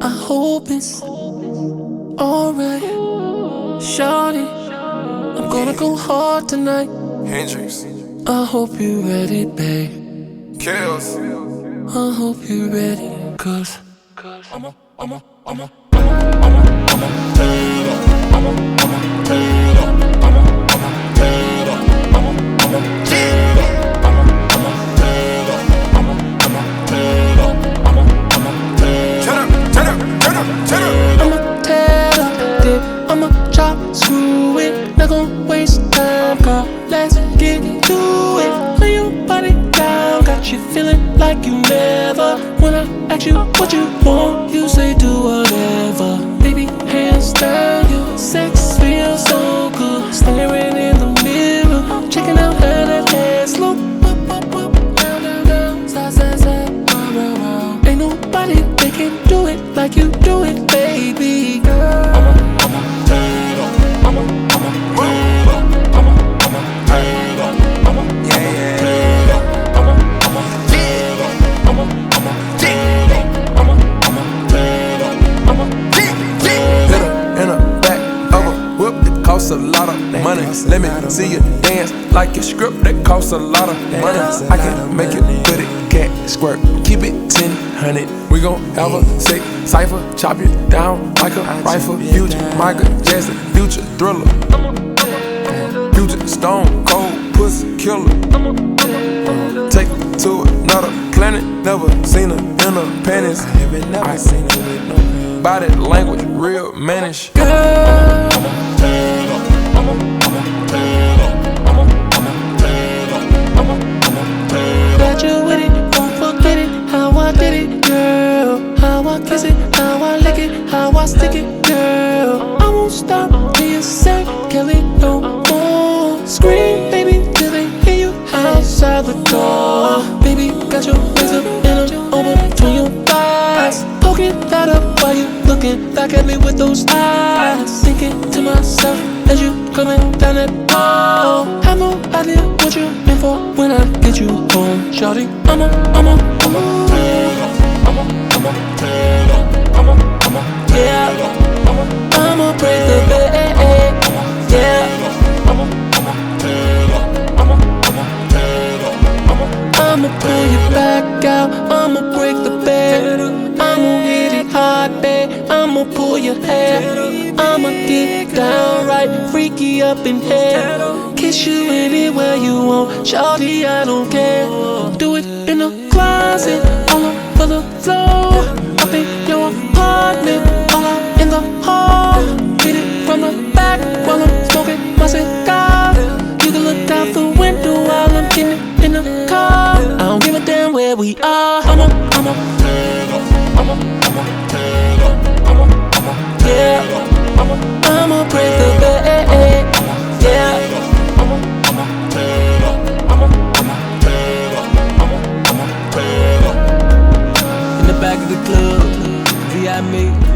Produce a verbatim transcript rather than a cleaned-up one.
I hope it's alright, shawty. I'm gonna go hard tonight. Hendrix, I hope you ready, babe. Kels. I hope you ready, cause I'm a, I'm a, I'm a, screw it, not gon' waste time, girl. Let's get to it. Lay your body down, got you feeling like you never. When I ask you what you want, you say do whatever. Baby, hands down, your sex feels so good. Staring in the mirror, checking out how that ass look. Up, up, up, down, down, down, side, side, side, round, round, round. Ain't nobody that can do it like you do it, baby girl. Costs a lot of money. Let me see you dance like a script that costs a lot of money. I can make it, put it, cat squirt, keep it ten hundred. We gon' have a sick cipher, chop you down like a rifle. Future Michael Jackson, future Thriller, future Stone Cold Pussy Killer. Take her to another planet, never seen her in her panties. I haven't never seen her with no panties. Body language, real mannish. Girl, glad you with it, don't forget it. How I did it, girl. How I kiss it, how I lick it, how I stick it, girl. I won't stop till you say, Kelly, no more. Scream, baby, till they hear you outside the door. Baby, got your legs up and I'm over between your thighs. Poking that up while you looking back at me with those eyes. Thinking to myself as you coming down that hall. Have no idea what you're in for when I get you home, shawty. I'm a, I'm a, I'm a, I'm a, I'm a, I'm a, I'm a, yeah. I'ma break the bed, yeah. I'ma pull you back out, I'ma break the bed. I'ma hit it hard, babe. I'ma pull your hair. I'ma get down right, freaky up in here. Kiss you anywhere you want, shawty, I don't care. Do it in the closet, all over the floor. Up in your apartment, all out in the hall. Hit it from the back while I'm smoking my cigar. You can look out the window while I'm getting in the car. I don't give a damn where we are. I'm a, I'm a, I'm a, I'm a, yeah. I'ma break the bed, yeah. In the back of the club, V I me.